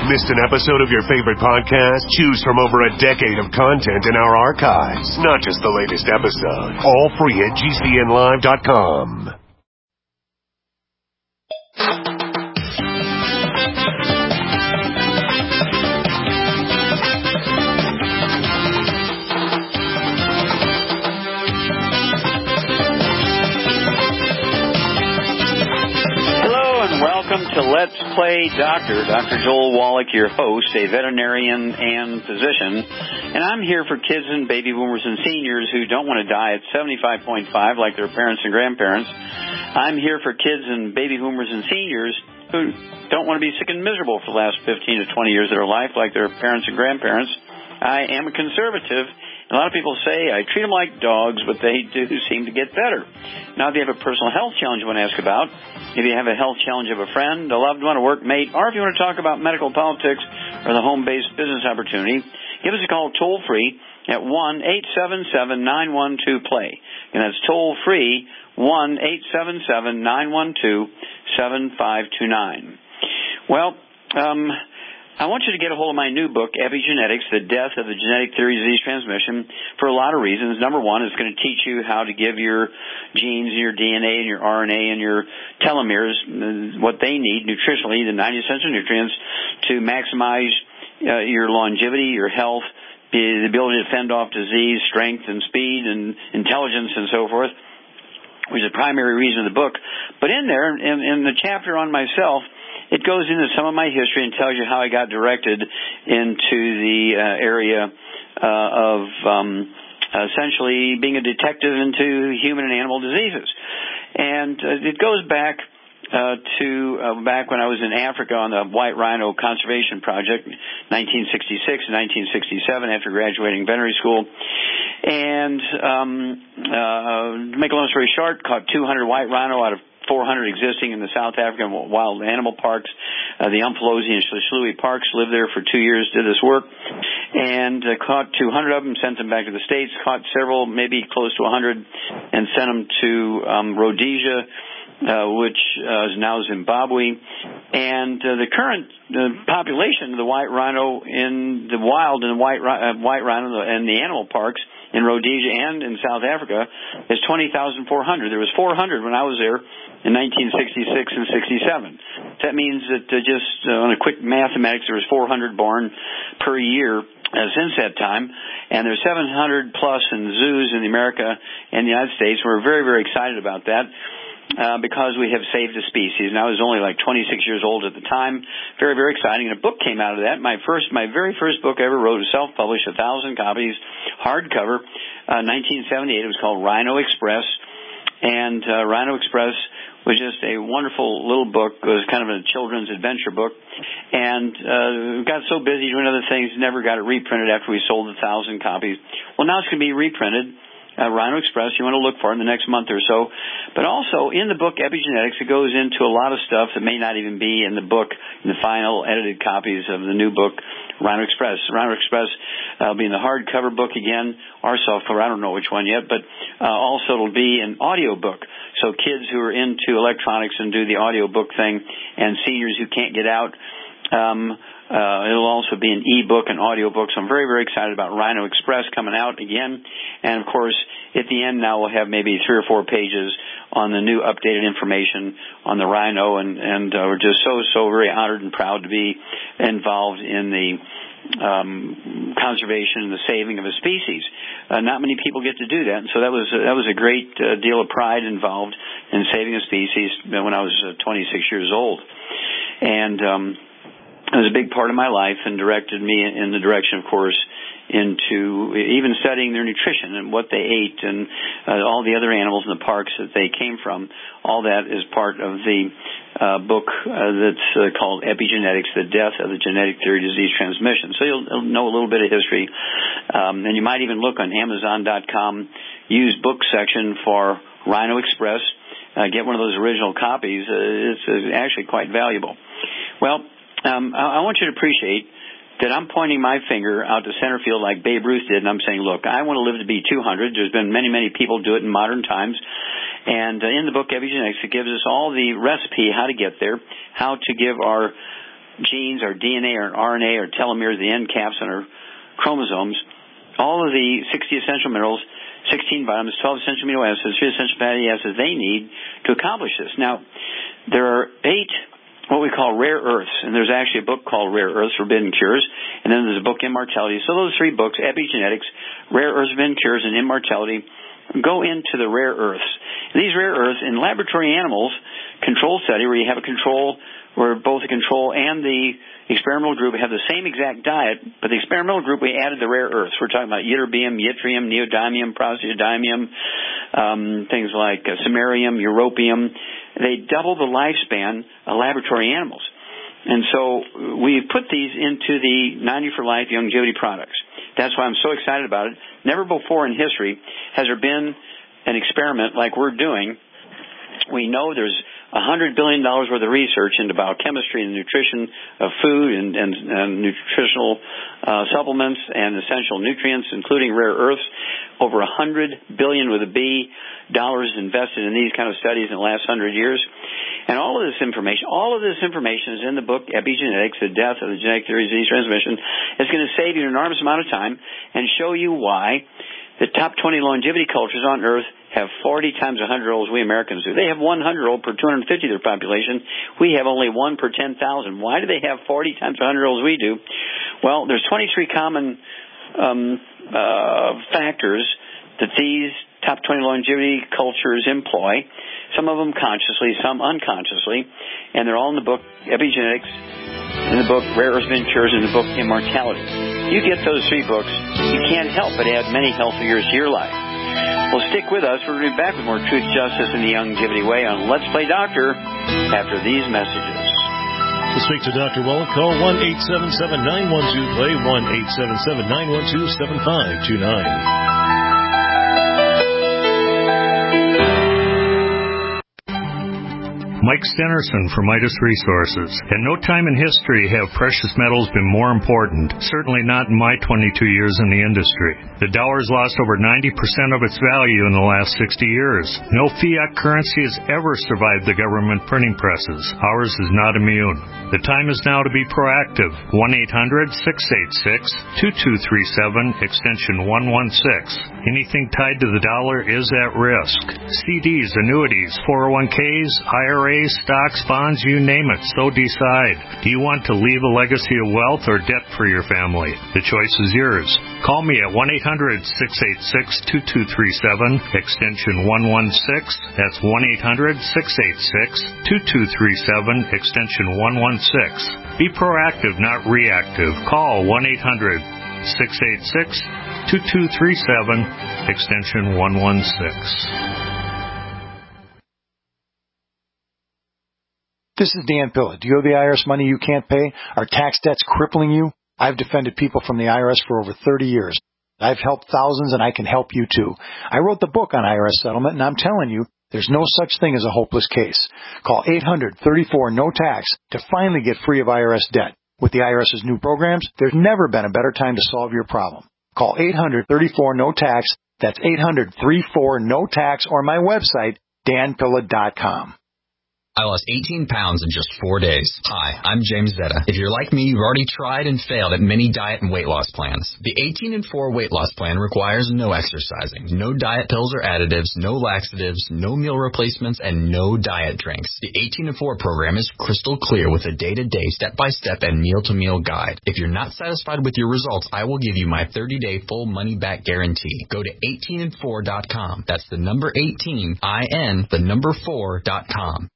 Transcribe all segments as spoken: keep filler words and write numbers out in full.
Missed an episode of your favorite podcast? Choose from over a decade of content in our archives, not just the latest episode. All free at G C N live dot com. Welcome to Let's Play Doctor. Doctor Joel Wallach, your host, a veterinarian and physician. And I'm here for kids and baby boomers and seniors who don't want to die at seventy-five point five like their parents and grandparents. I'm here for kids and baby boomers and seniors who don't want to be sick and miserable for the last fifteen to twenty years of their life like their parents and grandparents. I am a conservative. A lot of people say I treat them like dogs, but they do seem to get better. Now, if you have a personal health challenge you want to ask about, if you have a health challenge of a friend, a loved one, a workmate, or if you want to talk about medical politics or the home-based business opportunity, give us a call toll-free at one eight seven seven nine one two play. And that's toll-free, one eight seven seven nine one two seven five two nine. Well, um... I want you to get a hold of my new book, Epigenetics, The Death of the Genetic Theory of Disease Transmission, for a lot of reasons. Number one, it's going to teach you how to give your genes and your D N A and your R N A and your telomeres what they need nutritionally, the ninety essential nutrients, to maximize uh, your longevity, your health, the ability to fend off disease, strength and speed and intelligence and so forth, which is the primary reason of the book. But in there, in, in the chapter on myself, it goes into some of my history and tells you how I got directed into the uh, area uh, of um, essentially being a detective into human and animal diseases. And uh, it goes back uh, to uh, back when I was in Africa on the White Rhino Conservation Project, nineteen sixty-six and nineteen sixty-seven, after graduating veterinary school. And um, uh, to make a long story short, caught two hundred white rhino out of four hundred existing in the South African wild animal parks. Uh, the Umfolozi and Shlishui parks, lived there for two years, did this work, and uh, caught two hundred of them, sent them back to the States, caught several, maybe close to one hundred, and sent them to um, Rhodesia, uh, which uh, is now Zimbabwe. And uh, the current uh, population of the white rhino in the wild and the white, uh, white rhino and the animal parks in Rhodesia and in South Africa is twenty thousand four hundred. There was four hundred when I was there in nineteen sixty-six and sixty-seven. That means that uh, just uh, on a quick mathematics, there was four hundred born per year uh, since that time. And there's seven hundred plus in zoos in America and the United States. We're very, very excited about that. Uh, because we have saved a species. And I was only like twenty-six years old at the time. Very, very exciting. And a book came out of that. My first, my very first book I ever wrote was self-published, a thousand copies, hardcover, uh, nineteen seventy-eight. It was called Rhino Express. And uh, Rhino Express was just a wonderful little book. It was kind of a children's adventure book. And uh, got so busy doing other things, never got it reprinted after we sold a thousand copies. Well, now it's going to be reprinted. Uh, Rhino Express, you want to look for it in the next month or so. But also, in the book Epigenetics, it goes into a lot of stuff that may not even be in the book, in the final edited copies of the new book, Rhino Express. Rhino Express uh, will be in the hardcover book again, or softcover, I don't know which one yet, but uh, also it'll be an audio book. So kids who are into electronics and do the audio book thing, and seniors who can't get out, um, Uh, it'll also be an e-book and audio book. So I'm very, very excited about Rhino Express coming out again. And, of course, at the end now we'll have maybe three or four pages on the new updated information on the rhino. And, and uh, we're just so, so very honored and proud to be involved in the um, conservation and the saving of a species. Uh, not many people get to do that. And so that was, uh, that was a great uh, deal of pride involved in saving a species when I was uh, twenty-six years old. And um it was a big part of my life and directed me in the direction, of course, into even studying their nutrition and what they ate and uh, all the other animals in the parks that they came from. All that is part of the uh, book uh, that's uh, called Epigenetics, The Death of the Genetic Theory of Disease Transmission. So you'll know a little bit of history. Um, and you might even look on Amazon dot com, use book section for Rhino Express. Uh, get one of those original copies. Uh, it's uh, actually quite valuable. Well, Um, I want you to appreciate that I'm pointing my finger out to center field like Babe Ruth did, and I'm saying, look, I want to live to be two hundred. There's been many, many people do it in modern times. And uh, in the book Epigenetics, it gives us all the recipe how to get there, how to give our genes, our D N A, our R N A, our telomeres, the end caps on our chromosomes, all of the sixty essential minerals, sixteen vitamins, twelve essential amino acids, three essential fatty acids they need to accomplish this. Now, there are eight what we call rare earths, and there's actually a book called Rare Earths, Forbidden Cures, and then there's a book, Immortality. So those three books, Epigenetics, Rare Earths, Forbidden Cures, and Immortality, go into the rare earths. And these rare earths, in laboratory animals, control study, where you have a control, where both the control and the experimental group have the same exact diet, but the experimental group, we added the rare earths. We're talking about ytterbium, yttrium, neodymium, praseodymium, um, things like uh, samarium, europium. They double the lifespan of laboratory animals. And so we put these into the ninety for Life Longevity products. That's why I'm so excited about it. Never before in history has there been an experiment like we're doing. We know there's one hundred billion dollars worth of research into biochemistry and nutrition of food and, and, and nutritional uh, supplements and essential nutrients, including rare earths. Over one hundred billion dollars with a B dollars invested in these kind of studies in the last one hundred years. And all of this information, all of this information is in the book Epigenetics, The Death of the Genetic Theory of Disease Transmission. It's going to save you an enormous amount of time and show you why the top twenty longevity cultures on Earth have forty times one hundred olds we Americans do. They have one hundred old per two hundred fifty of their population. We have only one per ten thousand. Why do they have forty times one hundred olds we do? Well, there's twenty-three common um, uh, factors that these top twenty longevity cultures employ, some of them consciously, some unconsciously, and they're all in the book Epigenetics, in the book Rare Earths, Forbidden Cures, and the book Immortality. You get those three books, you can't help but add many healthy years to your life. Well, stick with us. We're going to be back with more Truth, Justice, and the Longevity Way on Let's Play Doctor after these messages. To speak to Doctor Wallach, call one eight seven seven, nine one two, play, one eight seven seven, nine one two, seven five two nine. Mike Stenerson from Midas Resources. At no time in history have precious metals been more important, certainly not in my twenty-two years in the industry. The dollar's lost over ninety percent of its value in the last sixty years. No fiat currency has ever survived the government printing presses. Ours is not immune. The time is now to be proactive. one eight hundred, six eight six, two two three seven, extension one one six. Anything tied to the dollar is at risk. C Ds, annuities, four oh one k's, I R As, stocks, bonds, you name it, so decide. Do you want to leave a legacy of wealth or debt for your family? The choice is yours. Call me at one eight hundred, six eight six, two two three seven, extension one one six. That's one eight hundred, six eight six, two two three seven, extension one one six. Be proactive, not reactive. Call one eight hundred, six eight six, two two three seven, extension one one six. This is Dan Pilla. Do you owe the I R S money you can't pay? Are tax debts crippling you? I've defended people from the I R S for over thirty years. I've helped thousands, and I can help you too. I wrote the book on I R S settlement, and I'm telling you, there's no such thing as a hopeless case. Call eight hundred, thirty-four, no tax to finally get free of I R S debt. With the IRS's new programs, there's never been a better time to solve your problem. Call eight hundred, thirty-four, no tax. That's eight hundred, thirty-four, no tax, or my website, dan pilla dot com. I lost eighteen pounds in just four days. Hi, I'm James Zeta. If you're like me, you've already tried and failed at many diet and weight loss plans. The eighteen and four weight loss plan requires no exercising, no diet pills or additives, no laxatives, no meal replacements, and no diet drinks. The eighteen and four program is crystal clear with a day-to-day, step-by-step, and meal-to-meal guide. If you're not satisfied with your results, I will give you my thirty-day full money-back guarantee. Go to eighteen and four dot com. That's the number eighteen, I N, the number four dot com.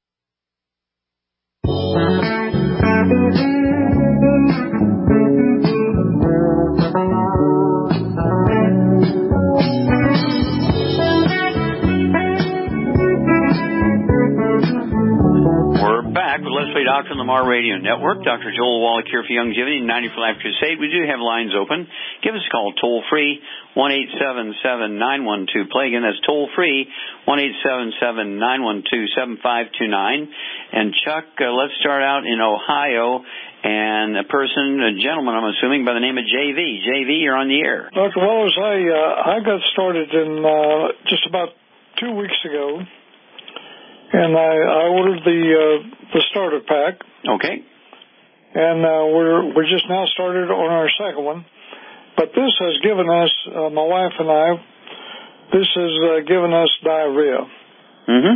We're back with Let's Play Doctor on the Mar Radio Network. Doctor Joel Wallach here for Longevity and ninety for Life Crusade. We do have lines open. Give us a call toll free, one eight seven seven, nine one two, play. Again, that's toll free, one eight seven seven, nine one two, seven five two nine. And Chuck, uh, let's start out in Ohio. And a person, a gentleman, I'm assuming, by the name of J V. J V, you're on the air. Doctor Wallace, I uh, I got started in uh, just about two weeks ago, and I, I ordered the uh, the starter pack. Okay. and uh, we're we're just now started on our second one. But this has given us, uh, my wife and I, this has uh, given us diarrhea. Mm-hmm.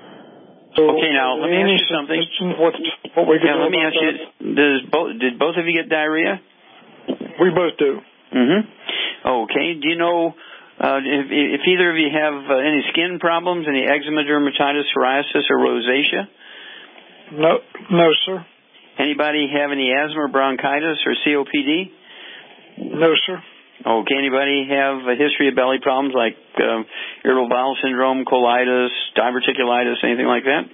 So okay, now let me ask you something. What, what we can yeah, do let me about ask you: Does both did both of you get diarrhea? We both do. Mm-hmm. Okay. Do you know uh, if, if either of you have uh, any skin problems, any eczema, dermatitis, psoriasis, or rosacea? No, no, sir. Anybody have any asthma, or bronchitis, or C O P D? No, sir. Okay. Anybody have a history of belly problems like uh, irritable bowel syndrome, colitis, diverticulitis, anything like that?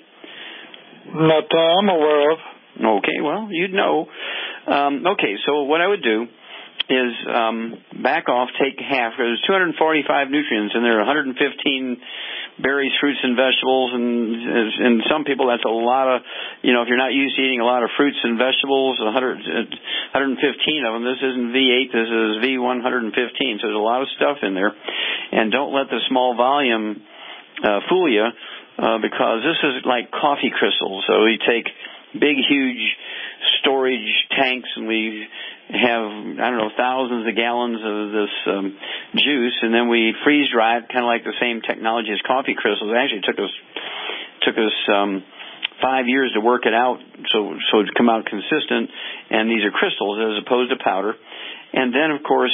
Not that I'm aware of. Okay. Well, you'd know. Um, okay. So what I would do is um, back off, take half. There's two hundred forty-five nutrients, and there are one hundred fifteen berries, fruits, and vegetables. And and some people, that's a lot of, you know, if you're not used to eating a lot of fruits and vegetables, one hundred, one hundred fifteen of them. This isn't V eight, this is V one hundred fifteen. So there's a lot of stuff in there. And don't let the small volume uh, fool you, uh, because this is like coffee crystals. So we take big, huge storage tanks, and we have, I don't know, thousands of gallons of this um, juice, and then we freeze dry it, kind of like the same technology as coffee crystals. It actually took us took us um, five years to work it out, so so to come out consistent. And these are crystals as opposed to powder. And then, of course,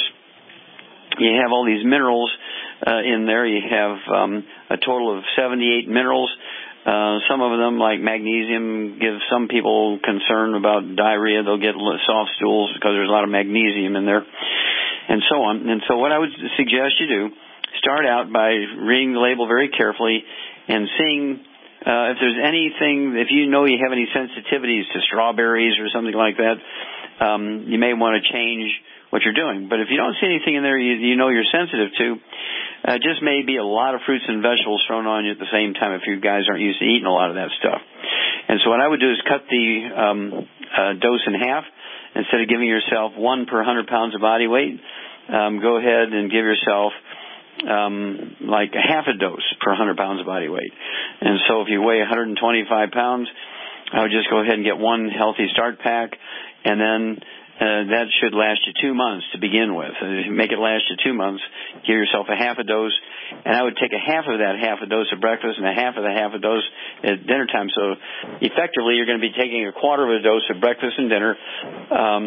you have all these minerals uh, in there. You have um, a total of seventy-eight minerals. Uh, some of them, like magnesium, give some people concern about diarrhea. They'll get soft stools because there's a lot of magnesium in there, and so on. And so what I would suggest you do, start out by reading the label very carefully and seeing uh, if there's anything, if you know you have any sensitivities to strawberries or something like that, um, you may want to change what you're doing. But if you don't see anything in there you, you know you're sensitive to, uh, just may be a lot of fruits and vegetables thrown on you at the same time if you guys aren't used to eating a lot of that stuff. And so what I would do is cut the um, uh, dose in half. Instead of giving yourself one per one hundred pounds of body weight, um, go ahead and give yourself um, like a half a dose per one hundred pounds of body weight. And so if you weigh one hundred twenty-five pounds, I would just go ahead and get one healthy start pack, and then Uh, that should last you two months to begin with. Uh, make it last you two months. Give yourself a half a dose, and I would take a half of that half a dose at breakfast and a half of the half a dose at dinner time. So effectively, you're going to be taking a quarter of a dose at breakfast and dinner um,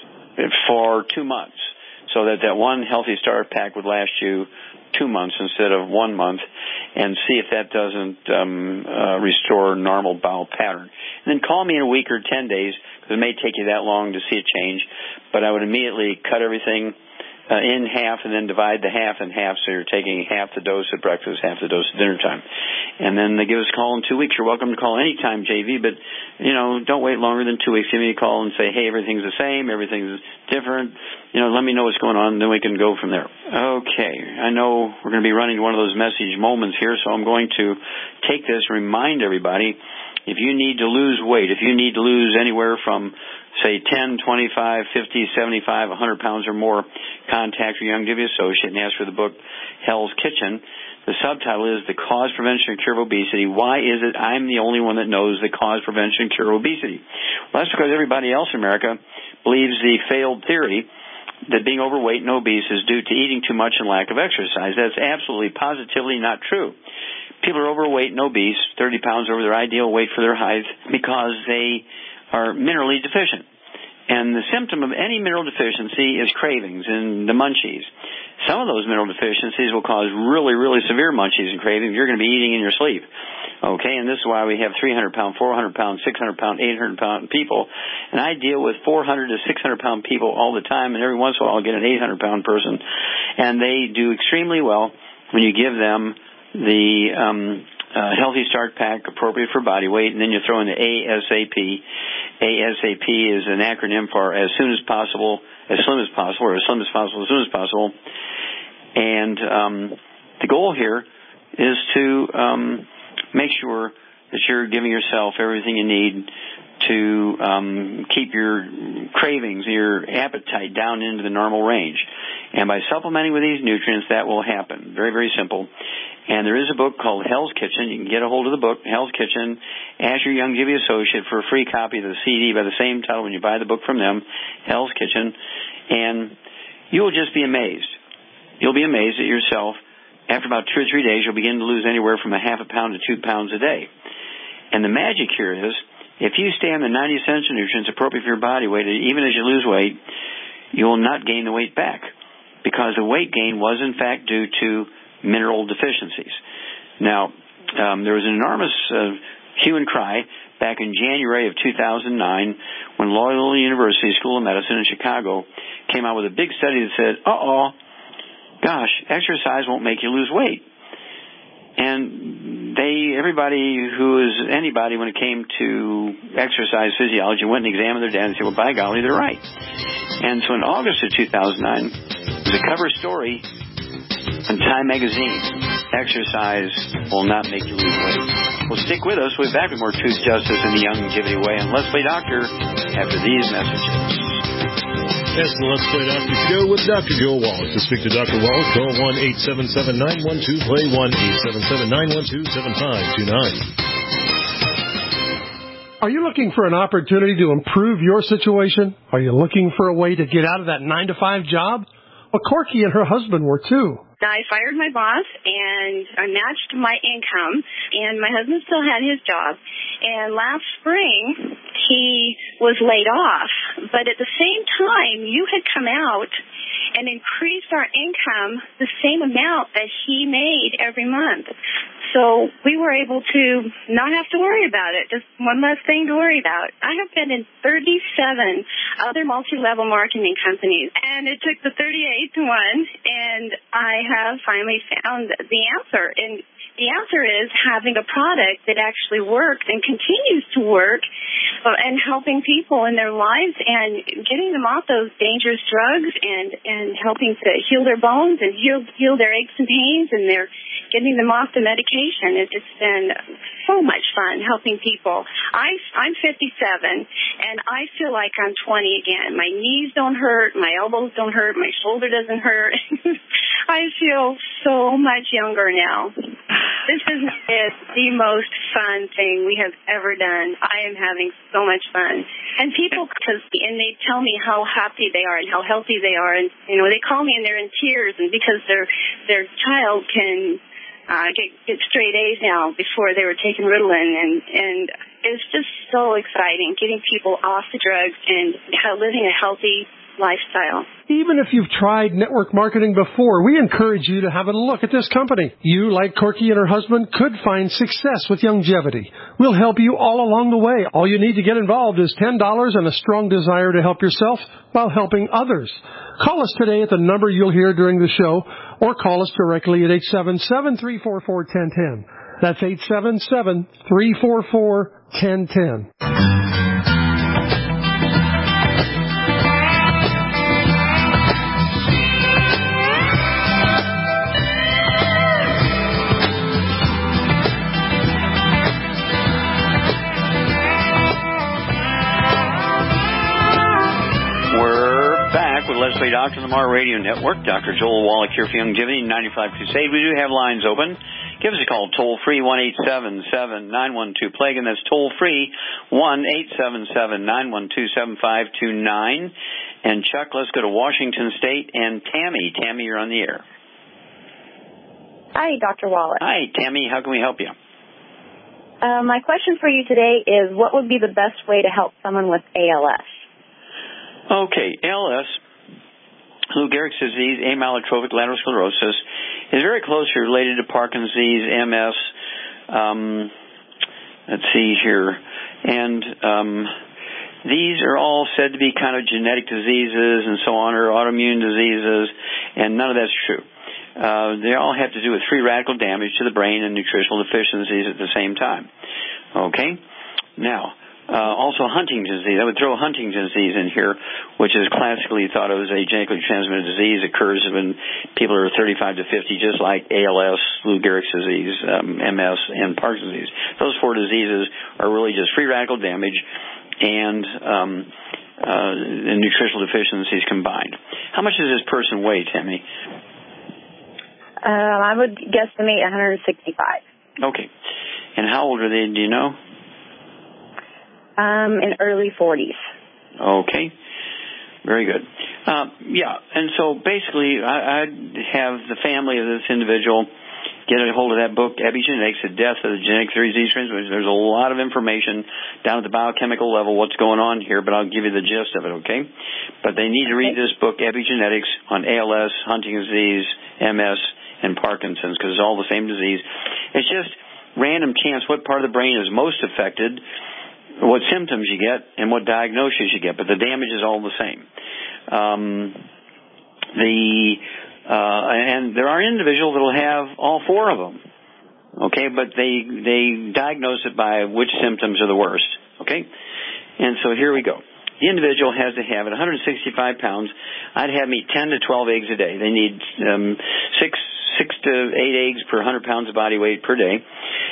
for two months, so that that one healthy start pack would last you two months instead of one month, and see if that doesn't um, uh, restore normal bowel pattern. And then call me in a week or ten days, because it may take you that long to see a change, but I would immediately cut everything uh, in half and then divide the half in half, so you're taking half the dose at breakfast, half the dose at dinner time. And then they give us a call in two weeks. You're welcome to call anytime, J V, but, you know, don't wait longer than two weeks. Give me a call and say, hey, everything's the same, everything's different. You know, let me know what's going on, and then we can go from there. Okay, I know we're going to be running one of those message moments here, so I'm going to take this, remind everybody, if you need to lose weight, if you need to lose anywhere from, say, ten, twenty-five, fifty, seventy-five, one hundred pounds or more, contact your Youngevity associate and ask for the book Hell's Kitchen. The subtitle is The Cause, Prevention, and Cure of Obesity. Why is it I'm the only one that knows the cause, prevention, and cure of obesity? Well, that's because everybody else in America believes the failed theory that being overweight and obese is due to eating too much and lack of exercise. That's absolutely, positively not true. People are overweight and obese, thirty pounds over their ideal weight for their height, because they are minerally deficient. And the symptom of any mineral deficiency is cravings and the munchies. Some of those mineral deficiencies will cause really, really severe munchies and cravings. You're going to be eating in your sleep. Okay, and this is why we have three hundred pound, four hundred pound, six hundred pound, eight hundred pound people. And I deal with four hundred to six hundred pound people all the time, and every once in a while I'll get an eight hundred pound person. And they do extremely well when you give them the um, uh, Healthy Start Pack appropriate for body weight, and then you throw in the ASAP. ASAP is an acronym for as soon as possible, as slim as possible, or as slim as possible, as soon as possible. And um, the goal here is to um, make sure that you're giving yourself everything you need to um, keep your cravings, your appetite down into the normal range. And by supplementing with these nutrients, that will happen. Very, very simple. And there is a book called Hell's Kitchen. You can get a hold of the book, Hell's Kitchen. Ask your Youngevity associate for a free copy of the C D by the same title when you buy the book from them, Hell's Kitchen. And you will just be amazed. You'll be amazed at yourself. After about two or three days, you'll begin to lose anywhere from a half a pound to two pounds a day. And the magic here is, if you stay on the ninety essential nutrients appropriate for your body weight, even as you lose weight, you will not gain the weight back. Because the weight gain was, in fact, due to mineral deficiencies. Now, um, there was an enormous uh, hue and cry back in January of two thousand nine when Loyola University School of Medicine in Chicago came out with a big study that said, uh-oh, gosh, exercise won't make you lose weight. And they, everybody who is anybody when it came to exercise physiology went and examined their data and said, well, by golly, they're right. And so in August of two thousand nine, there was a cover story in Time magazine, exercise will not make you lose weight. Well, stick with us. We'll be back with more Truth, Justice, and the Youngevity Way. And Let's Play Doctor after these messages. Yes, the Let's Play Doctor Show with Doctor Joel Wallach. To speak to Doctor Wallach, call one eight seven seven, nine one two, play, one eight seven seven, nine one two, seven five two nine. Are you looking for an opportunity to improve your situation? Are you looking for a way to get out of that nine to five job? Well, Corky and her husband were too. I fired my boss, and I matched my income, and my husband still had his job. And last spring, he was laid off. But at the same time, you had come out and increased our income the same amount that he made every month. So we were able to not have to worry about it, just one less thing to worry about. I have been in thirty-seven other multi-level marketing companies, and it took the thirty-eighth one, and I have finally found the answer. And the answer is having a product that actually works and continues to work uh, and helping people in their lives and getting them off those dangerous drugs and, and helping to heal their bones and heal, heal their aches and pains, and they're getting them off the medication. It's just been so much fun helping people. I, I'm fifty-seven, and I feel like I'm twenty again. My knees don't hurt. My elbows don't hurt. My shoulder doesn't hurt. I feel so much younger now. This is, is the most fun thing we have ever done. I am having so much fun. And people, cause, and they tell me how happy they are and how healthy they are. And, you know, they call me and they're in tears, and because their their child can uh, get, get straight A's now before they were taking Ritalin. And, and it's just so exciting getting people off the drugs and how, living a healthy lifestyle. Even if you've tried network marketing before, we encourage you to have a look at this company. You, like Corky and her husband, could find success with Youngevity. We'll help you all along the way. All you need to get involved is ten dollars and a strong desire to help yourself while helping others. Call us today at the number you'll hear during the show, or call us directly at eight seven seven, three four four, one zero one zero. That's eight seven seven, three four four, one zero one zero. Let's Play Doctor on the Mar Radio Network. Doctor Joel Wallach here for Youngevity ninety-five Crusade. We do have lines open. Give us a call toll-free, one eight seven seven, nine one two, plague, and that's toll-free, one eight seven seven, nine one two, seven five two nine. And Chuck, let's go to Washington State. And Tammy. Tammy, you're on the air. Hi, Doctor Wallach. Hi, Tammy. How can we help you? Uh, my question for you today is, what would be the best way to help someone with A L S? Okay, A L S, Lou Gehrig's disease, amyotrophic lateral sclerosis, is very closely related to Parkinson's disease, M S. Um, let's see here. And um, these are all said to be kind of genetic diseases and so on, or autoimmune diseases, and none of that's true. Uh, they all have to do with free radical damage to the brain and nutritional deficiencies at the same time. Okay? Now, Uh, also Huntington's disease. I would throw Huntington's disease in here, which is classically thought of as a genetically transmitted disease. It occurs when people are thirty-five to fifty, just like A L S, Lou Gehrig's disease, um, M S, and Parkinson's disease. Those four diseases are really just free radical damage and um, uh, and nutritional deficiencies combined. How much does this person weigh, Tammy? Um, I would guesstimate one hundred sixty-five. Okay. And how old are they, do you know? Um, in early forties. Okay. Very good. Uh, yeah, and so basically I, I'd have the family of this individual get a hold of that book, Epigenetics, The Death of the Genetic Theory of Disease Transmission. There's a lot of information down at the biochemical level, what's going on here, but I'll give you the gist of it, okay? But they need to read this book, Epigenetics, on A L S, Huntington's disease, M S, and Parkinson's, because it's all the same disease. It's just random chance what part of the brain is most affected, what symptoms you get, and what diagnosis you get, but the damage is all the same. Um, the uh, and there are individuals that will have all four of them, okay, but they they diagnose it by which symptoms are the worst, okay? And so here we go. The individual has to have, at one hundred sixty-five pounds, I'd have me ten to twelve eggs a day. They need um, six six to eight eggs per one hundred pounds of body weight per day.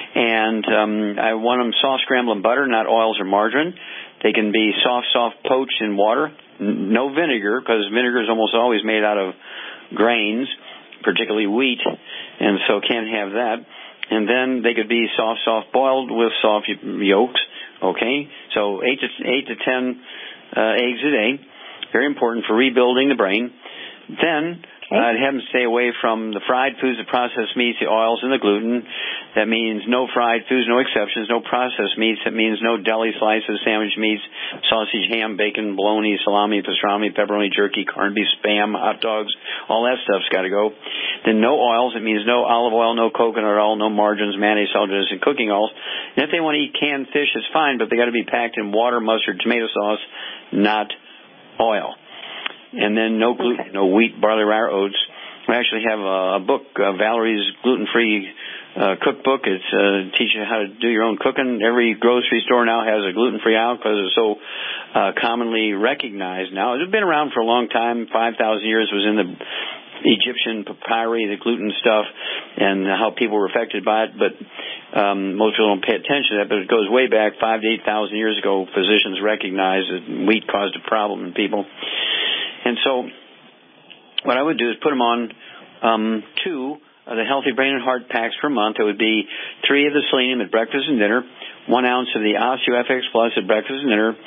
And um, I want them soft scrambled in butter, not oils or margarine. They can be soft, soft poached in water. No vinegar, because vinegar is almost always made out of grains, particularly wheat, and so can't have that. And then they could be soft, soft boiled with soft yolks. Okay, so eight to eight to ten uh, eggs a day. Very important for rebuilding the brain. Then okay. I'd have them stay away from the fried foods, the processed meats, the oils, and the gluten. That means no fried foods, no exceptions, no processed meats. That means no deli slices, sandwich meats, sausage, ham, bacon, bologna, salami, pastrami, pepperoni, jerky, corned beef, Spam, hot dogs. All that stuff's got to go. Then no oils. It means no olive oil, no coconut oil, no margarines, mayonnaise, salt, and cooking oils. And if they want to eat canned fish, it's fine, but they got to be packed in water, mustard, tomato sauce, not oil. And then no gluten, okay. no wheat, barley, rye, or oats. We actually have a, a book, uh, Valerie's Gluten-Free uh, Cookbook. It's uh, teaches you how to do your own cooking. Every grocery store now has a gluten-free aisle because it's so uh, commonly recognized now. It's been around for a long time. five thousand years was in the Egyptian papyri, the gluten stuff, and how people were affected by it. But um, most people don't pay attention to that. But it goes way back, five to eight thousand years ago. Physicians recognized that wheat caused a problem in people. And so what I would do is put them on um, two of the Healthy Brain and Heart packs per month. It would be three of the selenium at breakfast and dinner, one ounce of the OsteoFX Plus at breakfast and dinner,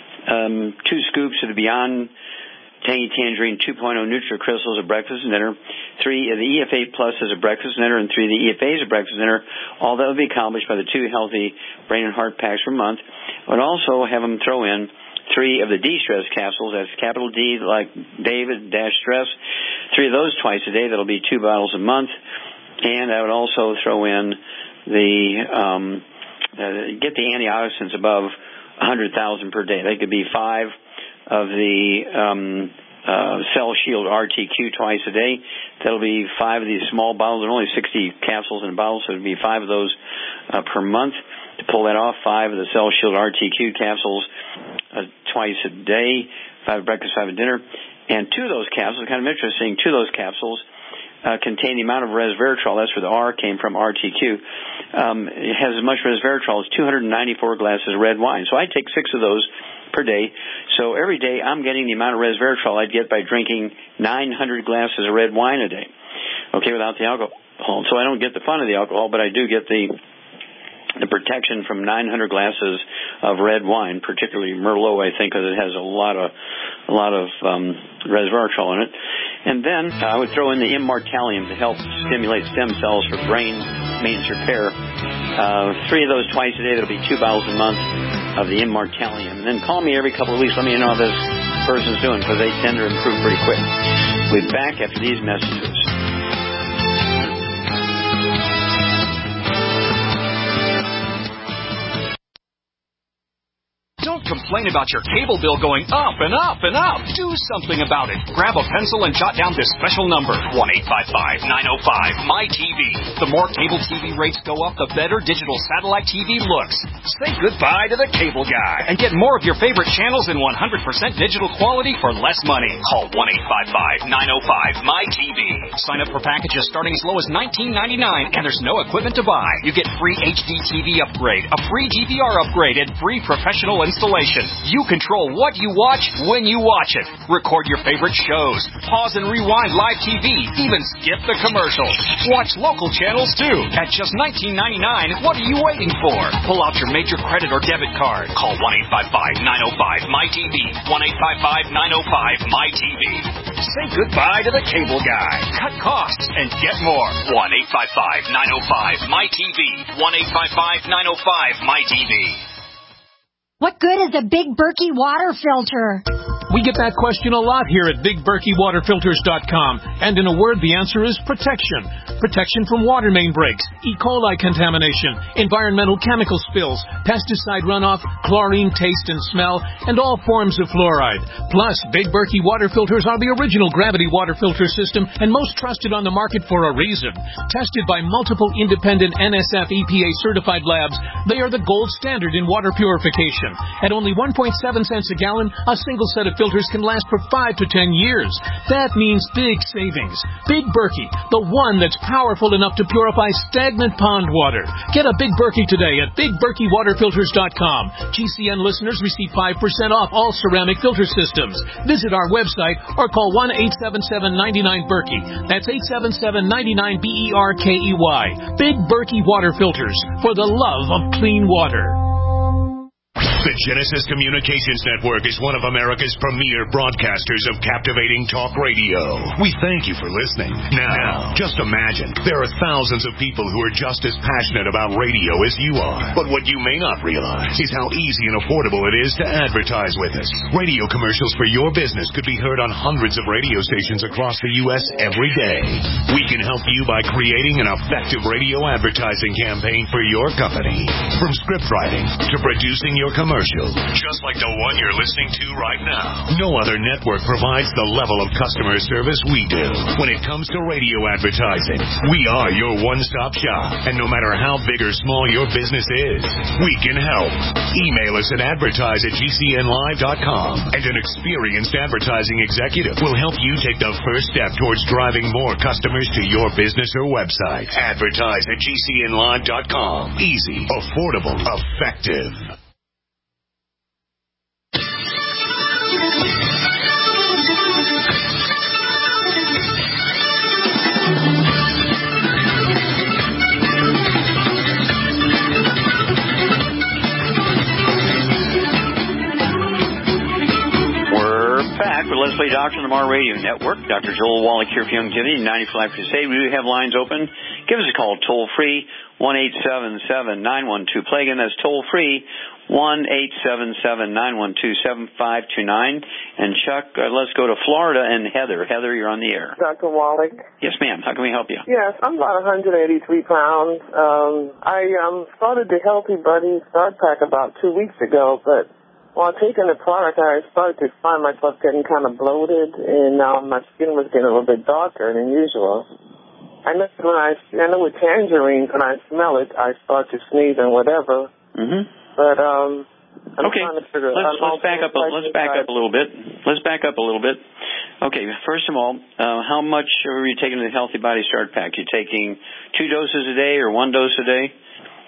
um, two scoops of the Beyond Tangy Tangerine two point oh NutriCrystals at breakfast and dinner, three of the E F A Pluses at breakfast and dinner, and three of the E F As at breakfast and dinner. All that would be accomplished by the two Healthy Brain and Heart packs per month. I would also have them throw in three of the D-Stress capsules. That's capital D, like David, dash stress. Three of those twice a day. That'll be two bottles a month. And I would also throw in the, um, uh, get the antioxidants above one hundred thousand per day. They could be five of the um, uh, Cell Shield R T Q twice a day. That'll be five of these small bottles. There are only sixty capsules in a bottle, so it would be five of those uh, per month. To pull that off, five of the Cell Shield R T Q capsules uh, twice a day, five at breakfast, five at dinner. And two of those capsules, kind of interesting, two of those capsules uh, contain the amount of resveratrol. That's where the R came from, R T Q. Um, it has as much resveratrol as two hundred ninety-four glasses of red wine. So I take six of those per day. So every day I'm getting the amount of resveratrol I'd get by drinking nine hundred glasses of red wine a day, okay, without the alcohol. So I don't get the fun of the alcohol, but I do get the the protection from nine hundred glasses of red wine, particularly Merlot, I think, because it has a lot of a lot of um, resveratrol in it. And then uh, I would throw in the Immortalium to help stimulate stem cells for brain maintenance repair. Uh, three of those twice a day. That'll be two bottles a month of the Immortalium. And then call me every couple of weeks. Let me know how this person's doing, because they tend to improve pretty quick. We'll be back after these messages. Don't complain about your cable bill going up and up and up. Do something about it. Grab a pencil and jot down this special number, one eight five five, nine oh five, M Y T V. The more cable T V rates go up, the better digital satellite T V looks. Say goodbye to the cable guy and get more of your favorite channels in one hundred percent digital quality for less money. Call one eight five five, nine oh five, M Y T V. Sign up for packages starting as low as nineteen ninety-nine, and there's no equipment to buy. You get free H D T V upgrade, a free D V R upgrade, and free professional installation. manipulation. You control what you watch when you watch it. Record your favorite shows. Pause and rewind live T V. Even skip the commercials. Watch local channels too. At just nineteen ninety-nine dollars, what are you waiting for? Pull out your major credit or debit card. Call one eight five five, nine oh five, M Y T V. one eight five five, nine oh five, M Y T V. Say goodbye to the cable guy. Cut costs and get more. one eight five five, nine oh five, M Y T V. one eight five five, nine oh five, M Y T V. What good is a Big Berkey water filter? We get that question a lot here at Big Berkey Water Filters dot com. And in a word, the answer is protection. Protection from water main breaks, E. coli contamination, environmental chemical spills, pesticide runoff, chlorine taste and smell, and all forms of fluoride. Plus, Big Berkey water filters are the original gravity water filter system and most trusted on the market for a reason. Tested by multiple independent N S F E P A certified labs, they are the gold standard in water purification. At only one point seven cents a gallon, a single set of filters can last for five to ten years. That means big savings. Big Berkey, the one that's powerful enough to purify stagnant pond water. Get a Big Berkey today at Big Berkey Water Filters dot com. G C N listeners receive five percent off all ceramic filter systems. Visit our website or call one eight seven seven, nine nine, Berkey. That's eight seven seven, nine nine, B E R K E Y. Big Berkey Water Filters, for the love of clean water. The Genesis Communications Network is one of America's premier broadcasters of captivating talk radio. We thank you for listening. Now, just imagine, there are thousands of people who are just as passionate about radio as you are. But what you may not realize is how easy and affordable it is to advertise with us. Radio commercials for your business could be heard on hundreds of radio stations across the U S every day. We can help you by creating an effective radio advertising campaign for your company. From script writing to producing your commercial. Just like the one you're listening to right now. No other network provides the level of customer service we do. When it comes to radio advertising, we are your one-stop shop. And no matter how big or small your business is, we can help. Email us at advertise at G C N live dot com. And an experienced advertising executive will help you take the first step towards driving more customers to your business or website. Advertise at G C N live dot com. Easy, affordable, effective. Let's Play Doctor on the Mar Radio Network. Doctor Joel Wallach here for Youngevity, ninety-five Crusade. We do have lines open. Give us a call toll free, one eight seven seven, nine one two, play. Again, that's toll free, one eight seven seven, nine one two, seven five two nine. And Chuck, uh, let's go to Florida and Heather. Heather, you're on the air. Doctor Wallach. Yes, ma'am. How can we help you? Yes, I'm about one hundred eighty-three pounds. Um, I um, started the Healthy Buddy Start Pack about two weeks ago, but while taking the product, I started to find myself getting kind of bloated, and um, my skin was getting a little bit darker than usual. I know when I, I know with tangerines, when I smell it, I start to sneeze and whatever. Mm-hmm. But um, I'm okay. trying to figure let's, out. Let's back up. A, let's back up a little bit. Let's back up a little bit. Okay. First of all, uh, how much are you taking the Healthy Body Start Pack? You taking two doses a day or one dose a day?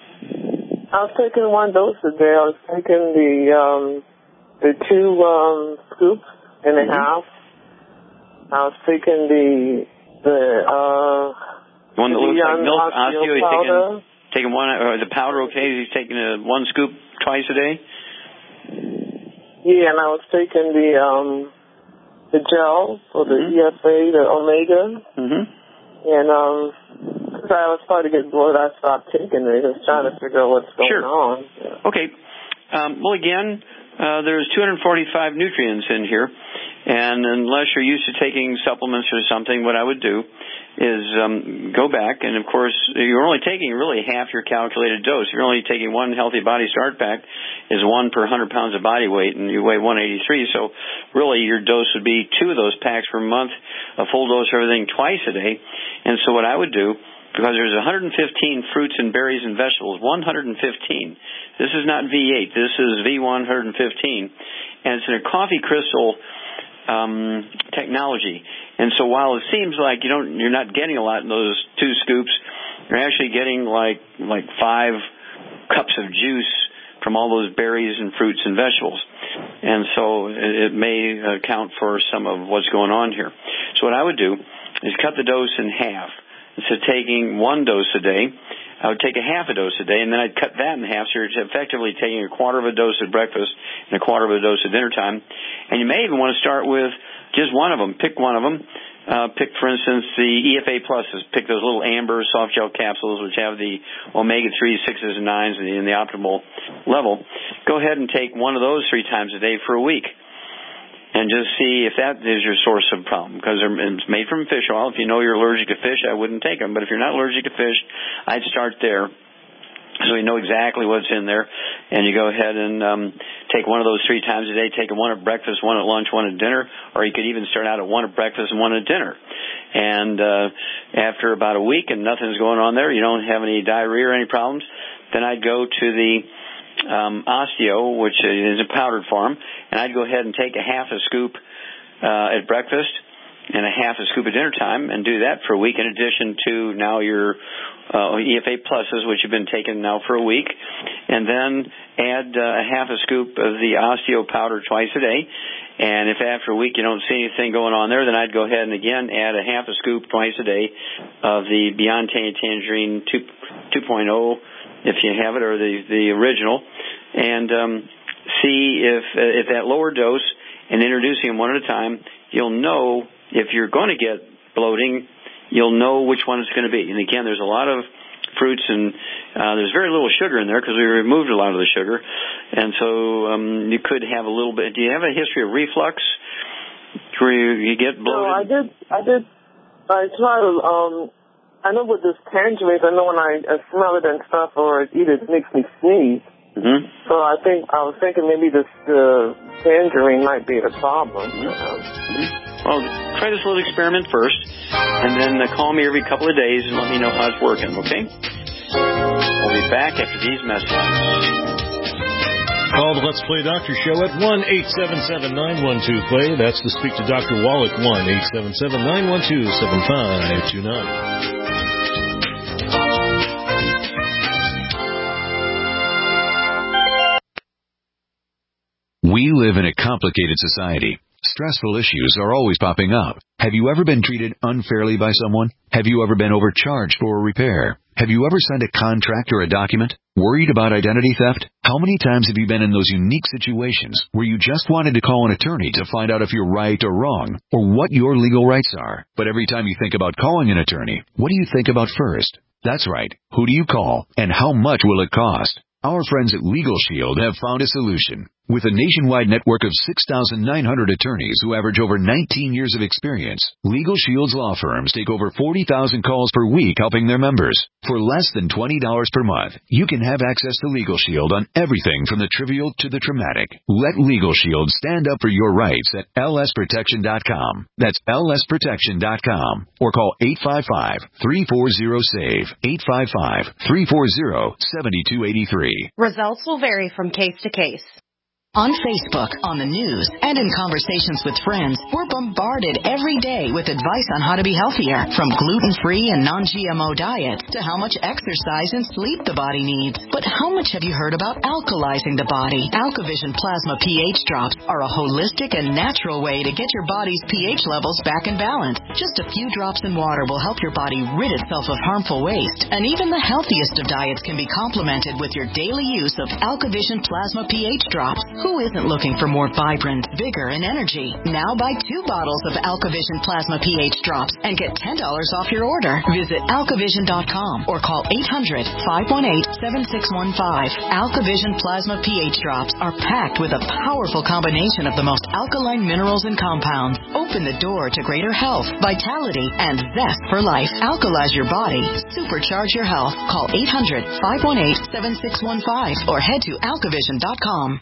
I was taking one dose a day. I was taking the um, the two um, scoops and a mm-hmm. half. I was taking the the uh, one that looks like milk osteo. He's taking taking one or the powder. Okay, he's taking a, one scoop twice a day. Yeah, and I was taking the um, the gel for the mm-hmm. E F A, the Omega, mm-hmm. and um. I was starting to get bored. I stopped taking it. I was trying to figure out what's going sure. on. Yeah. Okay. Um, well, again, uh, there's two hundred forty-five nutrients in here, and unless you're used to taking supplements or something, what I would do is um, go back, and of course, you're only taking really half your calculated dose. You're only taking one Healthy Body Start Pack is one per one hundred pounds of body weight, and you weigh one eighty-three, so really your dose would be two of those packs per month, a full dose of everything twice a day. And so what I would do, because there's one hundred fifteen fruits and berries and vegetables, one hundred fifteen. This is not V eight. This is V one hundred fifteen. And it's in a coffee crystal um, technology. And so while it seems like you don't, you're not getting a lot in those two scoops, you're actually getting like like five cups of juice from all those berries and fruits and vegetables. And so it, it may account for some of what's going on here. So what I would do is cut the dose in half. Instead of taking one dose a day, I would take a half a dose a day, and then I'd cut that in half, so you're effectively taking a quarter of a dose at breakfast and a quarter of a dose at dinner time. And you may even want to start with just one of them. Pick one of them. Uh, pick, for instance, the E F A pluses. Pick those little amber soft gel capsules which have the omega threes, sixes, and nines in the, in the optimal level. Go ahead and take one of those three times a day for a week. And just see if that is your source of problem. Because it's made from fish oil. If you know you're allergic to fish, I wouldn't take them. But if you're not allergic to fish, I'd start there. So you know exactly what's in there. And you go ahead and um, take one of those three times a day. Take one at breakfast, one at lunch, one at dinner. Or you could even start out at one at breakfast and one at dinner. And uh, after about a week and nothing's going on there, you don't have any diarrhea or any problems, then I'd go to the Um, osteo, which is a powdered form, and I'd go ahead and take a half a scoop uh, at breakfast and a half a scoop at dinner time and do that for a week in addition to now your uh, E F A pluses, which you've been taking now for a week, and then add uh, a half a scoop of the osteo powder twice a day. And if after a week you don't see anything going on there, then I'd go ahead and again add a half a scoop twice a day of the Beyond Tangerine two point oh if you have it, or the, the original, and um, see if uh, if that lower dose and introducing them one at a time, you'll know if you're going to get bloating, you'll know which one it's going to be. And again, there's a lot of fruits, and uh, there's very little sugar in there because we removed a lot of the sugar, and so um, you could have a little bit. Do you have a history of reflux where you, you get bloated? No, I did. I did. I tried to. Um, I know with this tangerine, I know when I uh, smell it and stuff or eat it, it makes me sneeze. Mm-hmm. So I think I was thinking maybe this uh, tangerine might be the problem. Mm-hmm. Mm-hmm. Well, try this little experiment first, and then uh, call me every couple of days and let me know how it's working, okay? We'll be back after these messages. Call the Let's Play Doctor Show at one eight seven seven, nine one two, play. That's to speak to Doctor Wallach, one eight seven seven, nine one two, seven five two nine. We live in a complicated society. Stressful issues are always popping up. Have you ever been treated unfairly by someone? Have you ever been overcharged for a repair? Have you ever signed a contract or a document? Worried about identity theft? How many times have you been in those unique situations where you just wanted to call an attorney to find out if you're right or wrong, or what your legal rights are? But every time you think about calling an attorney, what do you think about first? That's right. Who do you call, and how much will it cost? Our friends at Legal Shield have found a solution. With a nationwide network of six thousand nine hundred attorneys who average over nineteen years of experience, Legal Shield's law firms take over forty thousand calls per week helping their members. For less than twenty dollars per month, you can have access to Legal Shield on everything from the trivial to the traumatic. Let Legal Shield stand up for your rights at L S protection dot com. That's L S protection dot com. Or call eight five five, three four zero, SAVE, eight five five, three four zero, seven two eight three. Results will vary from case to case. On Facebook, on the news, and in conversations with friends, we're bombarded every day with advice on how to be healthier, from gluten-free and non G M O diets to how much exercise and sleep the body needs. But how much have you heard about alkalizing the body? AlkaVision Plasma pH drops are a holistic and natural way to get your body's pH levels back in balance. Just a few drops in water will help your body rid itself of harmful waste. And even the healthiest of diets can be complemented with your daily use of AlkaVision Plasma pH drops. Who isn't looking for more vibrant, vigor, and energy? Now buy two bottles of AlkaVision Plasma pH drops and get ten dollars off your order. Visit alka vision dot com or call eight hundred, five one eight, seven six one five. AlkaVision Plasma pH drops are packed with a powerful combination of the most alkaline minerals and compounds. Open the door to greater health, vitality, and zest for life. Alkalize your body. Supercharge your health. Call eight hundred, five one eight, seven six one five or head to alka vision dot com.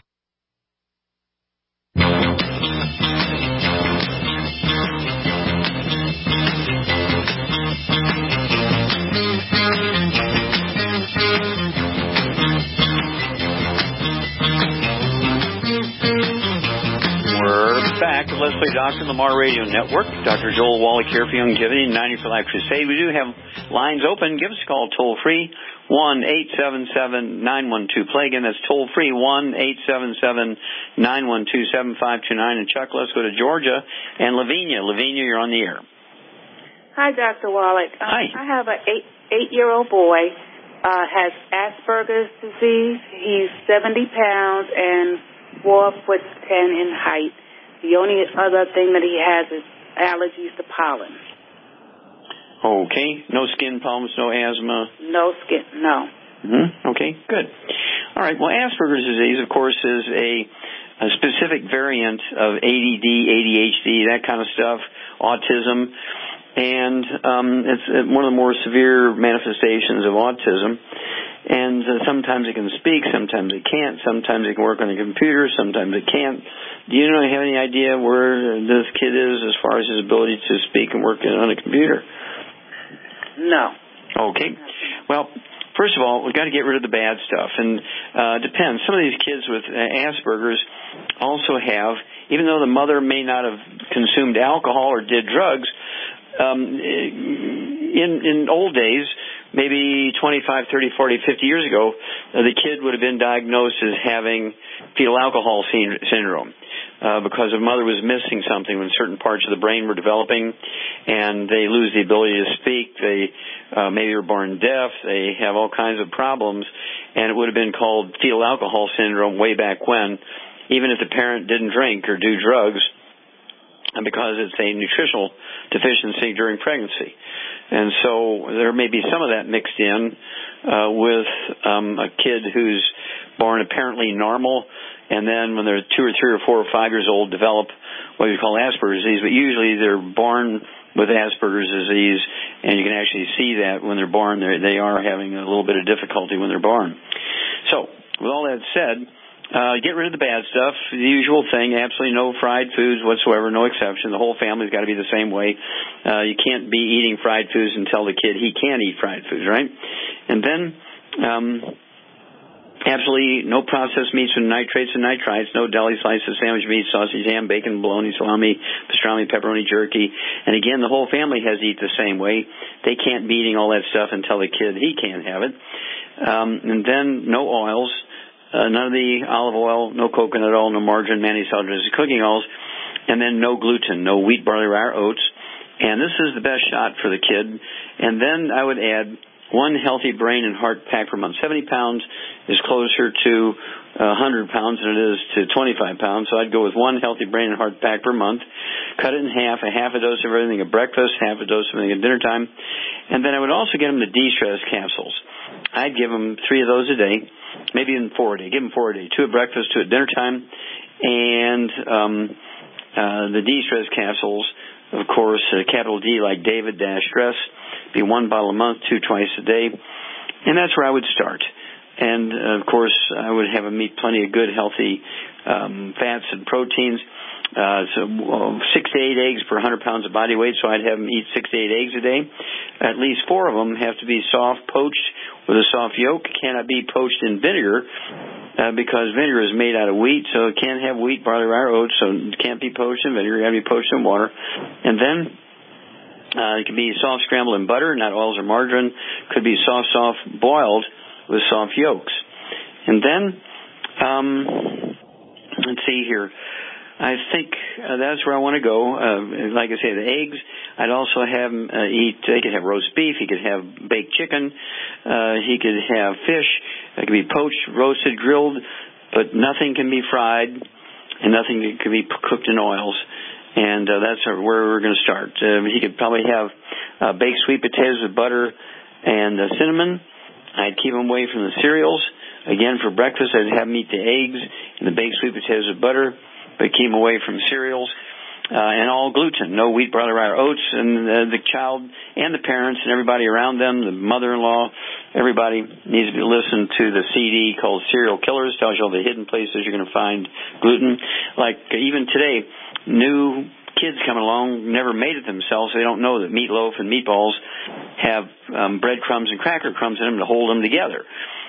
We're back with Let's Play Doctor, Lamar Radio Network. Doctor Joel Wallach here for Longevity, ninety for Life Crusade. We do have Lines open. Give us a call toll free, one eight seven seven, nine one two, play. Again, that's toll free, one eight seven seven, nine one two, seven five two nine. And Chuck, let's go to Georgia and Lavinia. Lavinia, you're on the air. Hi, Doctor Wallach. Um, Hi. I have an eight, eight-year-old boy, uh, has Asperger's disease. He's seventy pounds and four foot ten in height. The only other thing that he has is allergies to pollen. Okay. No skin problems, no asthma? No skin, no. Mm-hmm. Okay, good. All right. Well, Asperger's disease, of course, is a, a specific variant of A D D, A D H D, that kind of stuff, autism. And um, it's one of the more severe manifestations of autism. And uh, sometimes it can speak, sometimes it can't, sometimes it can work on a computer, sometimes it can't. Do you know, have any idea where this kid is as far as his ability to speak and work on a computer? No. Okay. Well, first of all, we've got to get rid of the bad stuff. And uh, it depends. Some of these kids with Asperger's also have, even though the mother may not have consumed alcohol or did drugs, Um, in, in old days, maybe twenty-five, thirty, forty, fifty years ago, uh, the kid would have been diagnosed as having fetal alcohol sy- syndrome uh, because the mother was missing something when certain parts of the brain were developing, and they lose the ability to speak. They uh, maybe were born deaf. They have all kinds of problems, and it would have been called fetal alcohol syndrome way back when, even if the parent didn't drink or do drugs, because it's a nutritional deficiency during pregnancy. And so there may be some of that mixed in uh, with um, a kid who's born apparently normal, and then when they're two or three or four or five years old, develop what we call Asperger's disease. But usually they're born with Asperger's disease, and you can actually see that when they're born. They're, they are having a little bit of difficulty when they're born. So with all that said, Uh, get rid of the bad stuff, the usual thing, absolutely no fried foods whatsoever, no exception. The whole family's got to be the same way. Uh, you can't be eating fried foods and tell the kid he can't eat fried foods, right? And then, um, absolutely no processed meats with nitrates and nitrites, no deli slices, sandwich meat, sausage, ham, bacon, bologna, salami, pastrami, pepperoni, jerky. And again, the whole family has to eat the same way. They can't be eating all that stuff and tell the kid he can't have it. Um, and then no oils. Uh, none of the olive oil, no coconut oil, no margarine, mayonnaise, cooking oils, and then no gluten, no wheat, barley, rye, or oats. And this is the best shot for the kid. And then I would add one healthy brain and heart pack per month. seventy pounds is closer to uh, one hundred pounds than it is to twenty-five pounds, so I'd go with one healthy brain and heart pack per month. Cut it in half, a half a dose of everything at breakfast, half a dose of everything at dinner time. And then I would also get them the de-stress capsules. I'd give them three of those a day, maybe even four a day. Give them four a day, two at breakfast, two at dinner time. And um, uh, the de-stress capsules, of course, uh, capital D like David dash stress, be one bottle a month, two twice a day. And that's where I would start. And, uh, of course, I would have them eat plenty of good, healthy um, fats and proteins. Uh, so uh, six to eight eggs per one hundred pounds of body weight, so I'd have them eat six to eight eggs a day. At least four of them have to be soft, poached with a soft yolk. Cannot be poached in vinegar uh, because vinegar is made out of wheat, so it can't have wheat, barley, rye, or oats, so it can't be poached in vinegar. It got to be poached in water. And then uh, it can be soft scrambled in butter, not oils or margarine. Could be soft, soft boiled with soft yolks. And then, um, let's see here. I think uh, that's where I want to go. Uh, like I say, the eggs, I'd also have him uh, eat, he could have roast beef, he could have baked chicken, uh, he could have fish, it could be poached, roasted, grilled, but nothing can be fried and nothing can be cooked in oils. And uh, that's where we're going to start. Uh, he could probably have uh, baked sweet potatoes with butter and uh, cinnamon. I'd keep him away from the cereals. Again, for breakfast, I'd have him eat the eggs and the baked sweet potatoes with butter, but keep them away from cereals, uh, and all gluten, no wheat, barley, rye, or oats. And uh, the child and the parents and everybody around them, the mother-in-law, everybody needs to listen to the C D called Cereal Killers. Tells you all the hidden places you're going to find gluten. Like uh, even today, new kids coming along never made it themselves. So they don't know that meatloaf and meatballs have um, breadcrumbs and cracker crumbs in them to hold them together,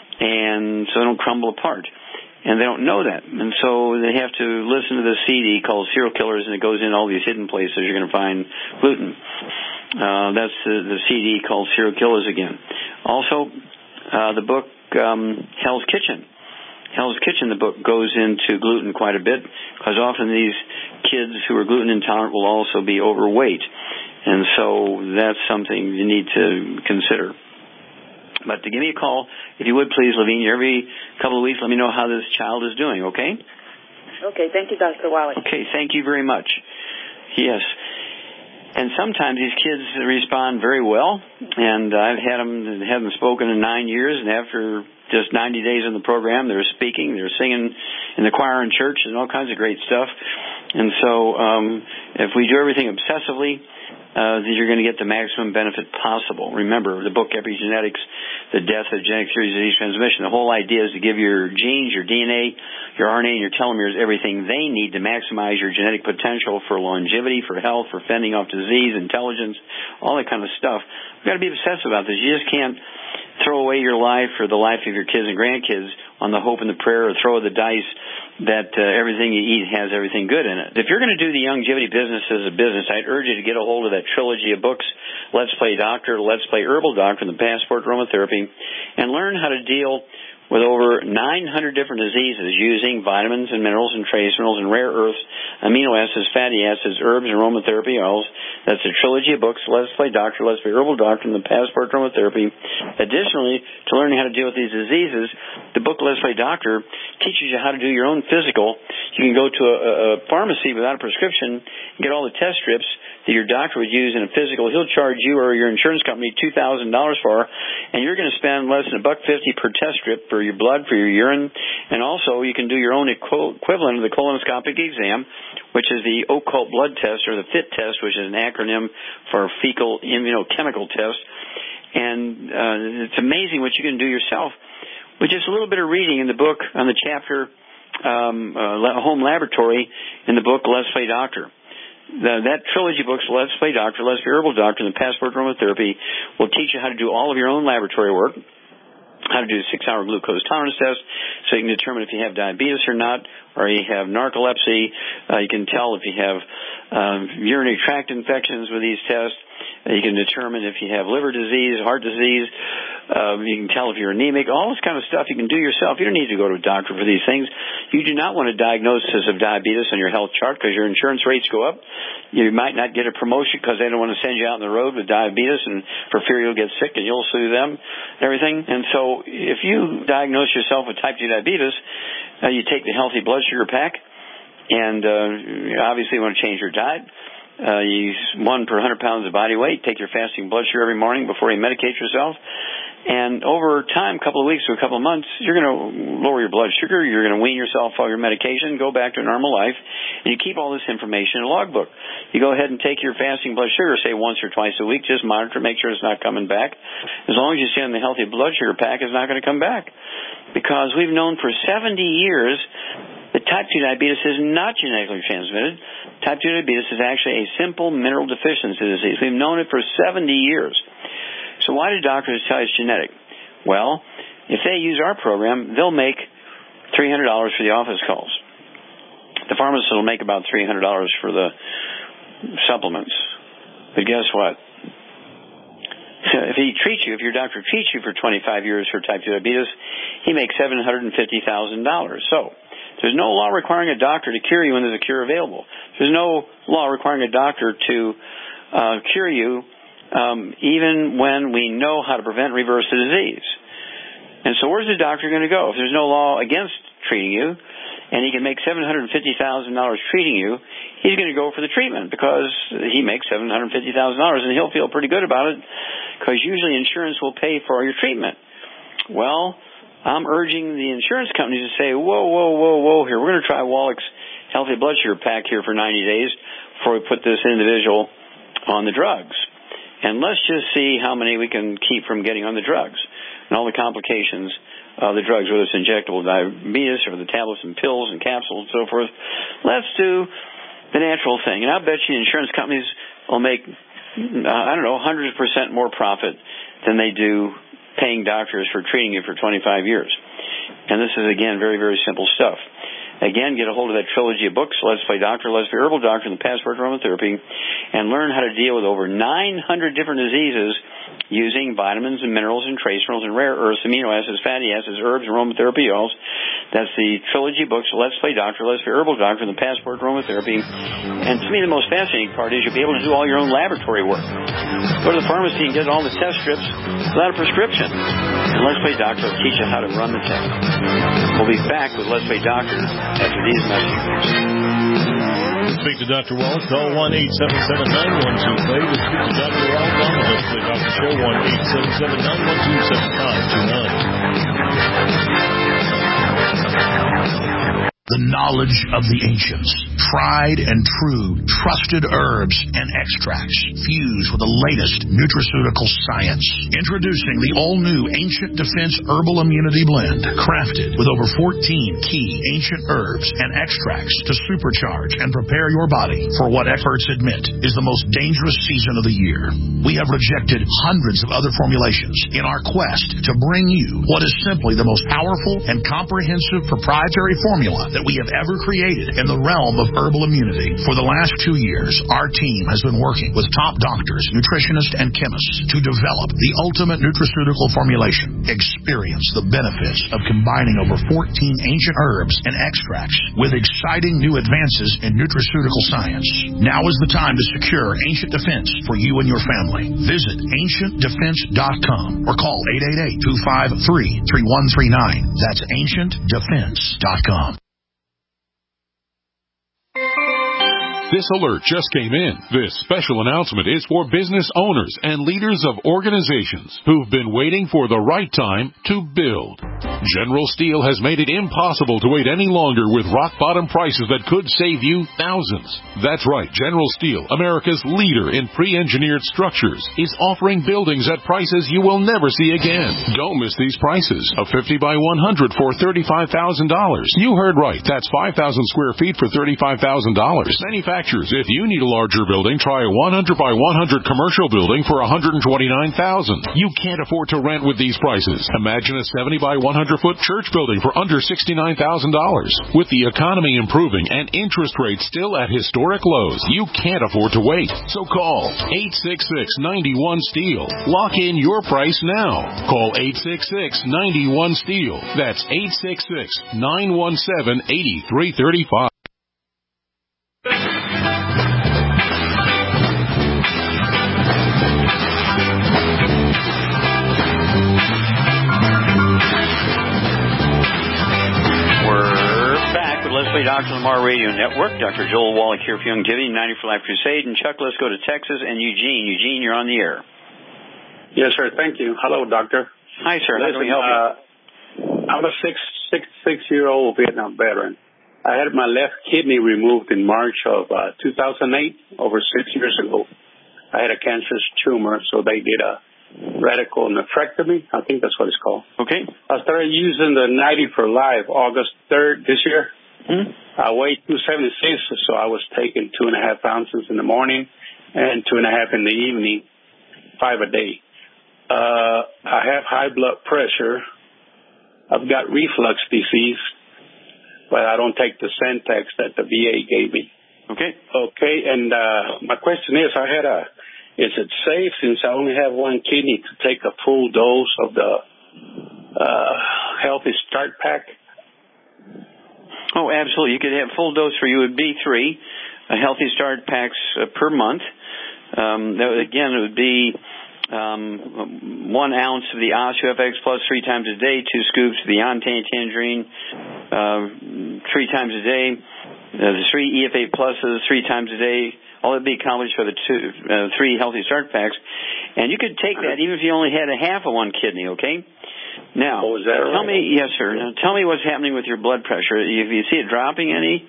and so they don't crumble apart. And they don't know that. And so they have to listen to the C D called Cereal Killers, and it goes in all these hidden places you're going to find gluten. Uh, that's the, the C D called Serial Killers Again. Also, uh, the book um, Hell's Kitchen. Hell's Kitchen, the book, goes into gluten quite a bit because often these kids who are gluten intolerant will also be overweight. And so that's something you need to consider. But to give me a call, if you would please, Lavinia, every couple of weeks, let me know how this child is doing, okay? Okay, thank you, Doctor Wallach. Okay, thank you very much. Yes. And sometimes these kids respond very well, and I've had them, haven't spoken in nine years, and after just ninety days in the program, they're speaking, they're singing in the choir in church, and all kinds of great stuff. And so um, if we do everything obsessively, uh, you're going to get the maximum benefit possible. Remember, the book Epigenetics, The Death of Genetic Theories of Disease Transmission, the whole idea is to give your genes, your D N A, your R N A, and your telomeres everything they need to maximize your genetic potential for longevity, for health, for fending off disease, intelligence, all that kind of stuff. You've got to be obsessive about this. You just can't throw away your life or the life of your kids and grandkids on the hope and the prayer or throw the dice that uh, everything you eat has everything good in it. If you're going to do the longevity business as a business, I'd urge you to get a hold of that trilogy of books, Let's Play Doctor, Let's Play Herbal Doctor, and the Passport to Aromatherapy, and learn how to deal with over nine hundred different diseases using vitamins and minerals and trace minerals and rare earths, amino acids, fatty acids, herbs, and aromatherapy oils. That's a trilogy of books, Let's Play Doctor, Let's Play Herbal Doctor, and the Passport to Aromatherapy. Additionally, to learning how to deal with these diseases, the book Let's Play Doctor teaches you how to do your own physical. You can go to a, a pharmacy without a prescription and get all the test strips that your doctor would use in a physical. He'll charge you or your insurance company two thousand dollars for, and you're going to spend less than a buck fifty per test strip for your blood, for your urine, and also you can do your own equivalent of the colonoscopic exam, which is the occult blood test, or the FIT test, which is an acronym for fecal immunochemical test. And uh, it's amazing what you can do yourself with just a little bit of reading in the book on the chapter um, uh, Home Laboratory in the book Let's Play Doctor. The, that trilogy books, Let's Play Doctor, Let's Play Herbal Doctor, and the Passport to Aromatherapy, will teach you how to do all of your own laboratory work, how to do a six-hour glucose tolerance test so you can determine if you have diabetes or not, or you have narcolepsy. Uh, you can tell if you have um, urinary tract infections with these tests. Uh, you can determine if you have liver disease, heart disease. Uh, you can tell if you're anemic. All this kind of stuff you can do yourself. You don't need to go to a doctor for these things. You do not want a diagnosis of diabetes on your health chart because your insurance rates go up. You might not get a promotion because they don't want to send you out on the road with diabetes and for fear you'll get sick and you'll sue them and everything. And so if you diagnose yourself with type two diabetes, uh, you take the healthy blood sugar pack, and uh, obviously you want to change your diet. Uh, you use one per one hundred pounds of body weight. Take your fasting blood sugar every morning before you medicate yourself. And over time, a couple of weeks to a couple of months, you're going to lower your blood sugar. You're going to wean yourself off your medication, go back to a normal life, and you keep all this information in a logbook. You go ahead and take your fasting blood sugar, say once or twice a week. Just monitor, make sure it's not coming back. As long as you stay on the healthy blood sugar pack, it's not going to come back. Because we've known for seventy years that type two diabetes is not genetically transmitted. Type two diabetes is actually a simple mineral deficiency disease. We've known it for seventy years. So why do doctors tell you it's genetic? Well, if they use our program, they'll make three hundred dollars for the office calls. The pharmacist will make about three hundred dollars for the supplements. But guess what? If he treats you, if your doctor treats you for twenty-five years for type two diabetes, he makes seven hundred fifty thousand dollars. So there's no law requiring a doctor to cure you when there's a cure available. There's no law requiring a doctor to uh, cure you um, even when we know how to prevent and reverse the disease. And so where's the doctor going to go? If there's no law against treating you, and he can make seven hundred fifty thousand dollars treating you, he's going to go for the treatment because he makes seven hundred fifty thousand dollars, and he'll feel pretty good about it because usually insurance will pay for your treatment. Well, I'm urging the insurance companies to say, whoa, whoa, whoa, whoa, here. We're going to try Wallach's healthy blood sugar pack here for ninety days before we put this individual on the drugs. And let's just see how many we can keep from getting on the drugs and all the complications of the drugs, whether it's injectable diabetes or the tablets and pills and capsules and so forth. Let's do the natural thing. And I bet you insurance companies will make, uh, I don't know, hundreds of percent more profit than they do paying doctors for treating you for twenty-five years. And this is, again, very, very simple stuff. Again, get a hold of that trilogy of books, Let's Play Doctor, Let's Play Herbal Doctor, and the Passport to Aromatherapy, and learn how to deal with over nine hundred different diseases using vitamins and minerals and trace minerals and rare earths, amino acids, fatty acids, herbs, and aromatherapy oils. That's the trilogy of books, Let's Play Doctor, Let's Play Herbal Doctor, and the Passport to Aromatherapy. And to me, the most fascinating part is you'll be able to do all your own laboratory work. Go to the pharmacy and get all the test strips without a prescription. And Let's Play Doctor will teach you how to run the test. We'll be back with Let's Play Doctor after these messages. To speak to Doctor Wallace, call one eight seven seven nine one two play. To speak to Doctor Wallace on the Let's Play Doctor Show, one eight seven seven nine one two seven five two nine. The knowledge of the ancients, tried and true, trusted herbs and extracts fused with the latest nutraceutical science. Introducing the all-new Ancient Defense Herbal Immunity Blend, crafted with over fourteen key ancient herbs and extracts to supercharge and prepare your body for what experts admit is the most dangerous season of the year. We have rejected hundreds of other formulations in our quest to bring you what is simply the most powerful and comprehensive proprietary formula that we have ever created in the realm of herbal immunity. For the last two years, our team has been working with top doctors, nutritionists, and chemists to develop the ultimate nutraceutical formulation. Experience the benefits of combining over fourteen ancient herbs and extracts with exciting new advances in nutraceutical science. Now is the time to secure Ancient Defense for you and your family. Visit ancient defense dot com or call eight eight eight, two five three, three one three nine. That's ancient defense dot com. This alert just came in. This special announcement is for business owners and leaders of organizations who've been waiting for the right time to build. General Steel has made it impossible to wait any longer with rock-bottom prices that could save you thousands. That's right, General Steel, America's leader in pre-engineered structures, is offering buildings at prices you will never see again. Don't miss these prices. A fifty by one hundred for thirty-five thousand dollars. You heard right. That's five thousand square feet for thirty-five thousand dollars. Manufacturers, if you need a larger building, try a one hundred by one hundred commercial building for one hundred twenty-nine thousand dollars. You can't afford to rent with these prices. Imagine a seventy by one hundred foot church building for under sixty-nine thousand dollars. With the economy improving and interest rates still at historic lows, you can't afford to wait. So call eight six six, nine one, STEEL. Lock in your price now. Call eight six six, nine one, STEEL. That's eight six six, nine one seven, eight three three five. Let's Play Doctor Lamar Radio Network. Doctor Joel Wallach here for Youngevity, ninety for Life Crusade. And Chuck, let's go to Texas and Eugene. Eugene, you're on the air. Yes, sir. Thank you. Hello, doctor. Hi, sir. How can we help you? Uh, I'm a six, six, six-year-old Vietnam veteran. I had my left kidney removed in March of uh, two thousand eight, over six years ago. I had a cancerous tumor, so they did a radical nephrectomy. I think that's what it's called. Okay. I started using the ninety for Life August third this year. Hmm? I weighed two seventy-six, so I was taking two and a half ounces in the morning and two and a half in the evening, five a day. Uh, I have high blood pressure. I've got reflux disease, but I don't take the Centex that the V A gave me. Okay. Okay, and uh, my question is, I had a, is it safe since I only have one kidney to take a full dose of the uh, Healthy Start Pack? Oh, absolutely. You could have full dose for you would be three, a Healthy Start Packs uh, per month. Um, that would, again, it would be um, one ounce of the OsteoFX Plus three times a day, two scoops of the Ontane Tangerine uh, three times a day, uh, the three E F A Pluses three times a day. All that would be accomplished for the two, uh, three Healthy Start Packs. And you could take that even if you only had a half of one kidney, okay? Now, oh, is that tell right? me, yes, sir. Now, tell me what's happening with your blood pressure. If you see it dropping any?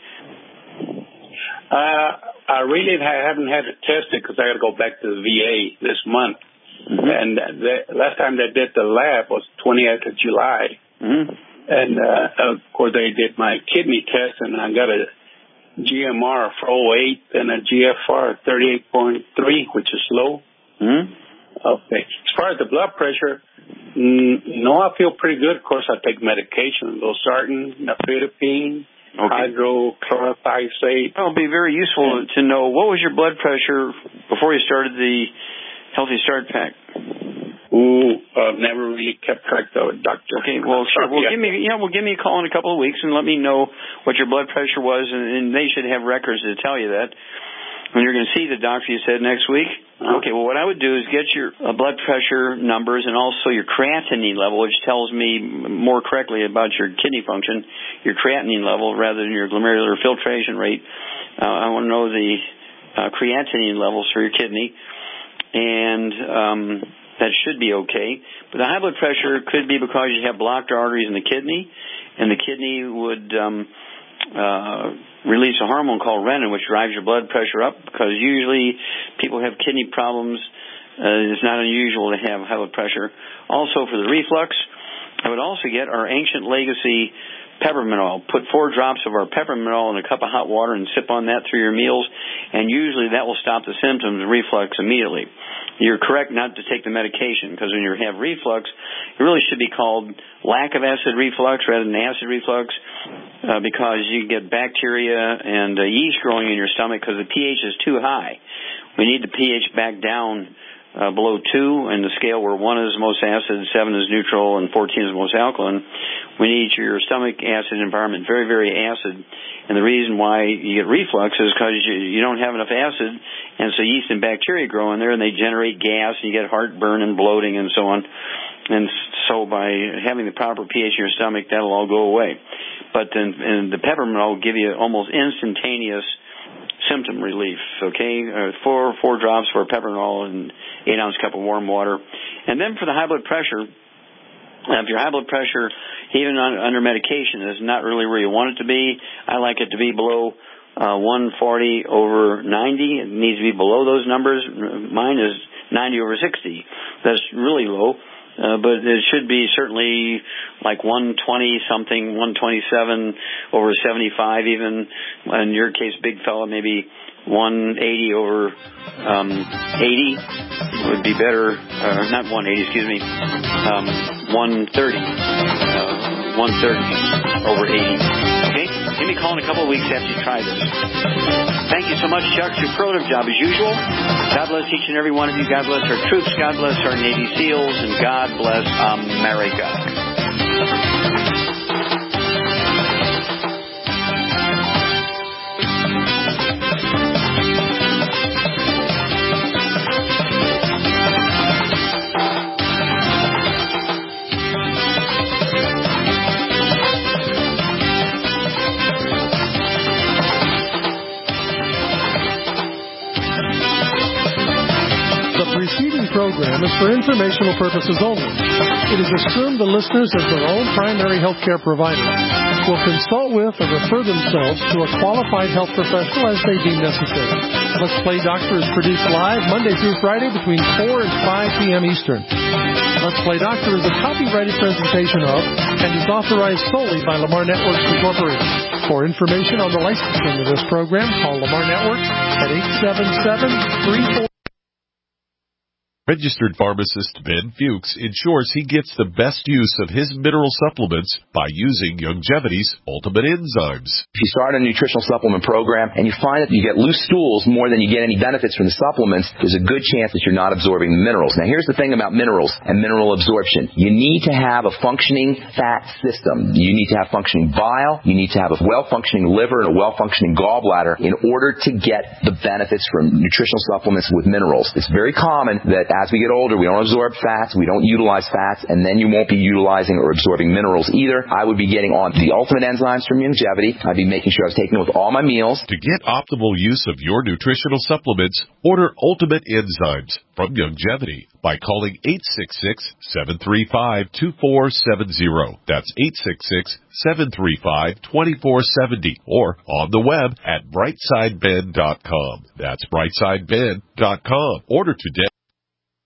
Uh, I really haven't had it tested because I got to go back to the V A this month. Mm-hmm. And the last time they did the lab was twentieth of July. Mm-hmm. And, uh, of course, they did my kidney test, and I got a G M R of oh eight and a G F R of thirty-eight point three, which is low. Mm-hmm. Okay. As far as the blood pressure, mm, no, I feel pretty good. Of course, I take medication, losartan, nifedipine, Okay. Hydrochlorothiazide. Well, it'll be very useful to know what was your blood pressure before you started the Healthy Start Pack. Ooh, uh, never really kept track of it, doctor. Okay, well, sure. Well, give me, yeah, well, give me a call in a couple of weeks and let me know what your blood pressure was, and, and they should have records to tell you that. When you're going to see the doctor, you said next week. Uh-huh. Okay, well, what I would do is get your uh, blood pressure numbers and also your creatinine level, which tells me more correctly about your kidney function, your creatinine level rather than your glomerular filtration rate. Uh, I want to know the uh, creatinine levels for your kidney, and um, that should be okay. But the high blood pressure could be because you have blocked arteries in the kidney, and the kidney would um, uh, release a hormone called renin, which drives your blood pressure up, because usually people have kidney problems. Uh, it's not unusual to have high blood pressure. Also, for the reflux, I would also get our Ancient Legacy peppermint oil. Put four drops of our peppermint oil in a cup of hot water and sip on that through your meals, and usually that will stop the symptoms of reflux immediately. You're correct not to take the medication, because when you have reflux, it really should be called lack of acid reflux rather than acid reflux, uh, because you get bacteria and uh, yeast growing in your stomach because the pH is too high. We need the pH back down uh, below two in the scale where one is most acid, seven is neutral, and fourteen is most alkaline. We need your stomach acid environment very, very acid. And the reason why you get reflux is because you, you don't have enough acid, and so yeast and bacteria grow in there, and they generate gas, and you get heartburn and bloating and so on. And so by having the proper pH in your stomach, that'll all go away. But then, and the peppermint will give you almost instantaneous symptom relief, okay? Uh, four four drops for peppermint oil and eight ounce cup of warm water. And then for the high blood pressure, uh, if your high blood pressure, even on, under medication, is not really where you want it to be, I like it to be below uh, one forty over ninety. It needs to be below those numbers. Mine is ninety over sixty. That's really low. Uh, but it should be certainly like one twenty something, one twenty-seven over seventy-five even. In your case, big fella, maybe one eighty over um, eighty would be better. Uh, not one eighty, excuse me. Um, one thirty. Uh, one thirty over eighty. Okay? Give me a call in a couple of weeks after you try this. Thank you so much, Chuck. It's your productive job as usual. God bless each and every one of you. God bless our troops. God bless our Navy SEALs. And God bless America. Program is for informational purposes only. It is assumed the listeners, as their own primary health care provider, will consult with or refer themselves to a qualified health professional as they deem necessary. Let's Play Doctor is produced live Monday through Friday between four and five p.m. Eastern. Let's Play Doctor is a copyrighted presentation of and is authorized solely by Lamar Networks Incorporated. For information on the licensing of this program, call Lamar Networks at eight seven seven, three four. Registered pharmacist Ben Fuchs ensures he gets the best use of his mineral supplements by using Youngevity's Ultimate Enzymes. If you start a nutritional supplement program and you find that you get loose stools more than you get any benefits from the supplements, there's a good chance that you're not absorbing the minerals. Now, here's the thing about minerals and mineral absorption. You need to have a functioning fat system. You need to have functioning bile. You need to have a well-functioning liver and a well-functioning gallbladder in order to get the benefits from nutritional supplements with minerals. It's very common that as we get older, we don't absorb fats, we don't utilize fats, and then you won't be utilizing or absorbing minerals either. I would be getting on the Ultimate Enzymes from Youngevity. I'd be making sure I was taking it with all my meals. To get optimal use of your nutritional supplements, order Ultimate Enzymes from Youngevity by calling eight six six, seven three five, two four seven zero. That's eight six six, seven three five, two four seven zero. Or on the web at brightside ben dot com. That's brightside ben dot com. Order today.